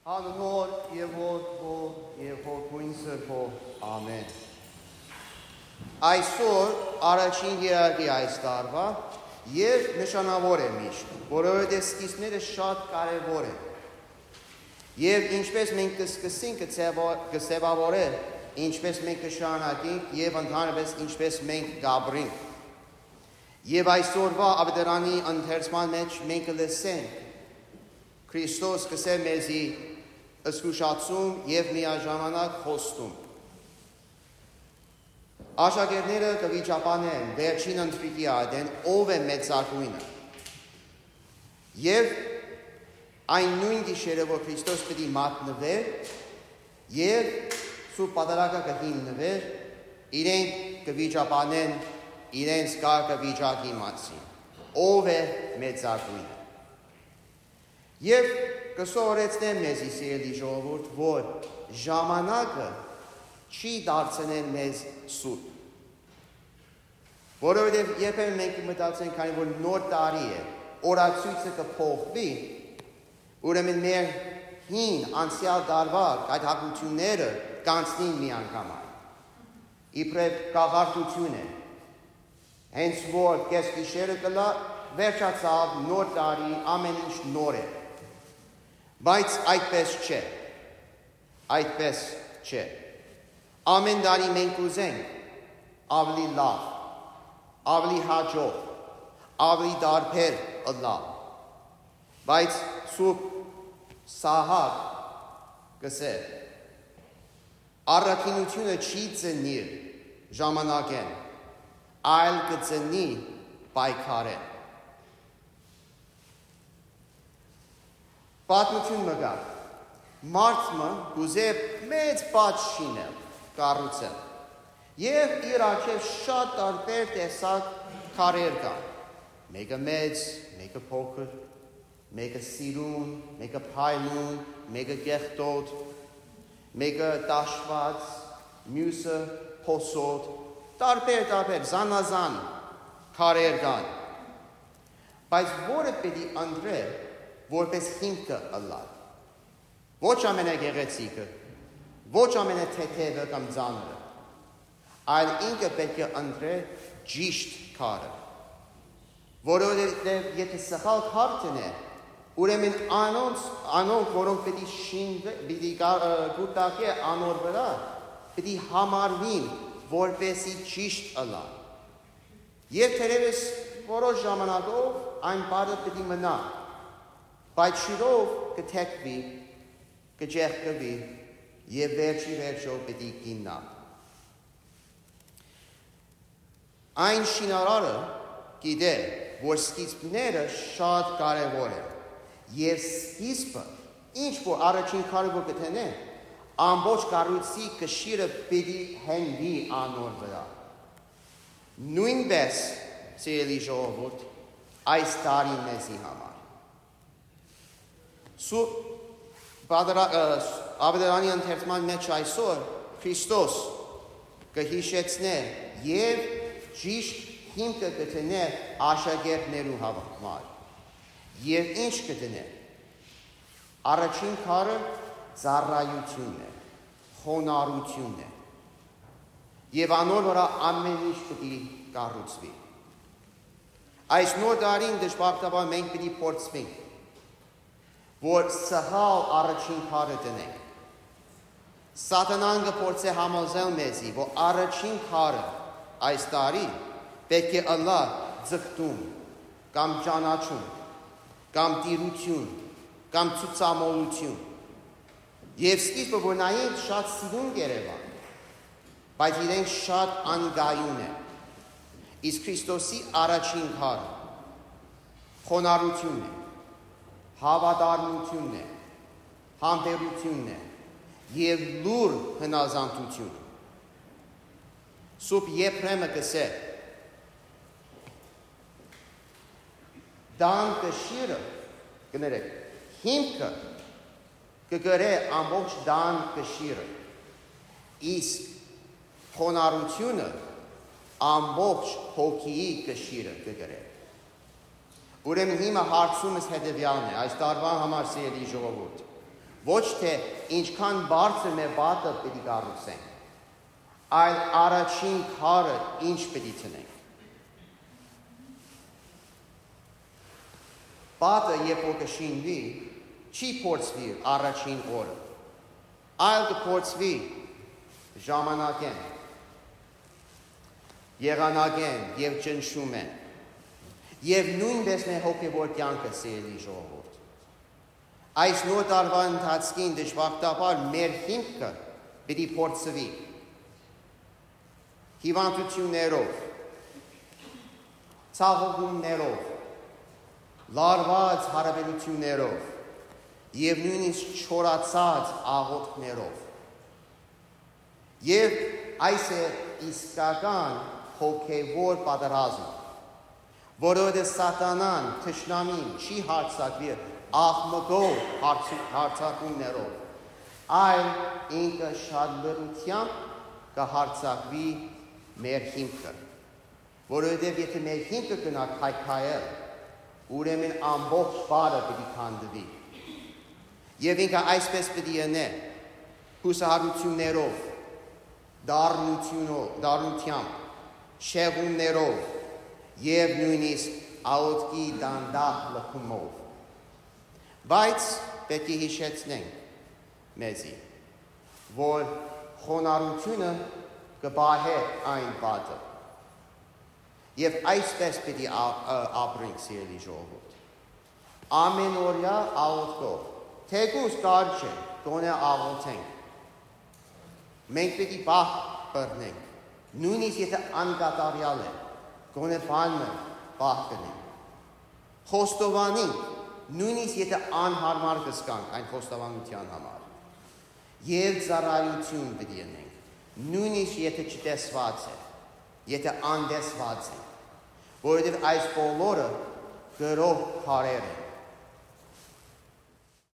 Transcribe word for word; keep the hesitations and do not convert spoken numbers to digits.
Հանհոր եւ որդու եւ հոգուն սրբո ամեն։ Այսօր առաջին երակի այս տարվա եւ նշանավոր է միշտ, որովհետեւ սկիզբները շատ կարեւոր են։ Եվ ինչպես մենք կսկսենք կսեվավորել, ինչպես մենք կշարունակենք եւ ընդհանրապես ինչպես մենք կապրենք։ Եվ այսօրվա ավետարանի ընթերցման մեջ մենք կլսենք Քրիստոս կսե մեզի զգուշացում եւ միաժամանակ խոստում։ Աշակերտները կվիճապանեն վերջին ընթրիկի ադեն ով է մեծագույնը։ Եվ այն նույն գիշերը, որ Քրիստոս պիտի մատնվեր եւ Սուրբ Պատարագը կհիմնվեր, իրենք կվիճապանեն իրենց կարգավիճակի մասին։ Ով է մեծագույնը։ Եվ կսովորեցնեմ մեզի սիրելի ժողովուրդ, որ ժամանակը չի դարձնել մեզ սուրբ։ Որովհետև երբեմն մենք մտածենք, քանի որ նոր տարի է, օրացույցը կփոխվի, ուրեմն մեր հին անցյալ տարվա այդ հակությունները կանցնին մի անգամ։ Իբրև կաղարտություն է։ Հենց որ կեսգիշերը կլա, վերջացավ նոր տարի, ամեն ինչ նոր է։ Բայց այդպես չէ, այդպես չէ, ամեն տարի մենք ուզենք ավելի լավ, ավելի հաջող, ավելի դարբեր լավ, բայց Սուրբ Սահակ կսե, առաքինությունը չի ծնիր ժամանակեն, այլ կծնի պայքարեն։ Պատմություն մգա, մարդը գուզե մեծ բաց շինել, կառուցել, և իր առջև շատ տարբեր տեսակ քարեր կան, մեկը մեծ, մեկը փոքր, մեկը սիրուն, մեկը փայլուն, մեկը կեղտոտ, մեկը տաշված, մյուսը փոսոտ, տարբեր տարբեր զանազան քարեր կան, բայց որը պիտի ընտրել որպես հիմքը ըլլալ։ Ոչ ամենագեղեցիկը, ոչ ամենաթեթևը կամ ծանրը, այլ ինքը պետք է ընտրել ճիշտ քարը։ Որովհետև եթե սխալ քար տնեն, ուրեմն անոնց, անոնք, որոնք պիտի շինվեն, պիտի կուտակե անոր վրա, պիտի համարվին, որպեսի ճիշտ ըլլան։ Եվ թերևս որոշ ժամանակով այն բանը պիտի մնա, բայց շիրով կթեքվի, կջեղկվի և վերջի վերջով պիտի գինա։ Այն շինարարը գիտե, որ սկիզբները շատ կարևոր են, և սկիզբը, ինչ որ առաջին քարը որ կտնեն, ամբողջ կառույցի կշիռը պիտի հենվի անոր վրա։ Նույնպես, սիրելի ժողովուրդ, այս տարի մեզի համար։ Սուրբ ավետարանի ընթերցման մեջ այսօր Քրիստոս կհիշեցնե և ճիշտ հիմքը կտնե աշակերտներու համար։ Եվ ինչ կտնե։ Առաջին քարը ծառայությունն է, խոնարհությունն է։ Եվ անոր վրա ամեն ինչ պիտի կառուցվի։ Այս նոր տարին դժբախտաբար մենք պիտի փորձվենք, որ սխալ առաջին քարը տնենք։ Սատանան կփորձե համոզել մեզի, որ առաջին քարը այս տարի պետք է ըլլա ձգտում, կամ ճանաչում, կամ տիրություն, կամ ցուցամոլություն։ Եվ սկիզբը որ նայենք շատ սիրուն կերևան, բայց իրենք շատ անգայուն են։ Իսկ Քրիստոսի առաջին քարը խոնարհությունն է, հավատարմությունն է, համբերությունն է և լուր հնազանդությունը։ Սուրբ Եփրեմը կսե, դան կշիռը, կներեք, հիմքը կգրե ամբողջ դան կշիռը, իսկ խոնարհությունը ամբողջ հոգիի կշիռը կգրե։ Ուրեմն հիմա հարցումս հետևյալն է, այս տարվա համար սիրելի ժողովուրդ, ոչ թե ինչքան բարձր մեր բատը պիտի կառուցենք, այլ առաջին քարը ինչ պիտի տնենք։ Բատը, երբ որ կշինվի, չի փորձվի առաջին օրը, այլ կփորձվի ժամանակեն, եղանակեն և ճնշում են, և նույնպես մեր հոգևոր կյանքը սիրելի ժողովուրդ։ Այս նոր տարվա ընթացքին դժբախտաբար մեր հիմքը պիտի փորձվի հիվանդություններով, ցավոգումներով, լարված հարաբերություններով և նույնիսկ չորացած աղոթքներով։ Եվ այս է իսկական հոգևոր պատերազմ, որովհետև սատանան, թշնամին չի հարձակվի աղմկող հարձակումներով, այլ ինքը շատ լրությամբ կհարձակվի մեր հիմքը, որովհետև եթե մեր հիմքը գնա քայքայել, ուրեմն ամբողջ բարը պիտի քանդվի։ Եվ ինքը այսպես պիտի ընե, հուսահատություններով, դառնությամբ, շեղումներով և նույնիսկ աղոթքի դանդաղ լքումով։ Բայց պետք է հիշեցնենք մեզի, որ խոնարհությունը կպահե այն պատը։ Եվ այսպես պիտի ապրենք, սիրելի ժողովուրդ։ Ամենօրյա աղոթքով, թեկուզ կարճ չէ, գոնե աղոթենք։ Մենք պիտի պահ բռնենք, նույնիսկ եթե անկատարյալ է, գոնե բանը պահ կնենք։ Խոստովանենք, նույնիսկ եթե անհարմար կզգանք այն խոստովանության համար։ Եվ ծառայություն պիտի անենք, նույնիսկ եթե չտեսված է, եթե անդեսված է, որովհետև այս բոլորը գրող քարեր են,